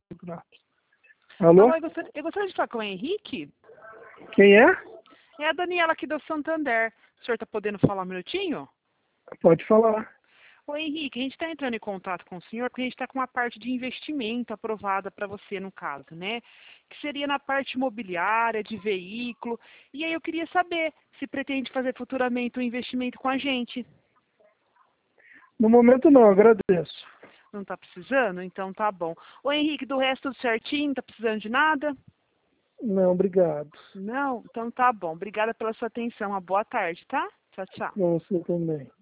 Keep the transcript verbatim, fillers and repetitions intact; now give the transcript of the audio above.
grato. Alô, Alô? eu gostaria, eu gostaria de falar com o Henrique. Quem é? É a Daniela aqui do Santander. O senhor está podendo falar um minutinho? Pode falar. Ô Henrique, a gente está entrando em contato com o senhor porque a gente está com uma parte de investimento aprovada para você, no caso, né? Que seria na parte imobiliária, de veículo. E aí eu queria saber se pretende fazer futuramente um investimento com a gente. No momento não, agradeço. Não está precisando? Então tá bom. Ô Henrique, do resto tudo certinho? Não está precisando de nada? Não, obrigado. Não? Então tá bom. Obrigada pela sua atenção. Uma boa tarde, tá? Tchau, tchau. Pra você também.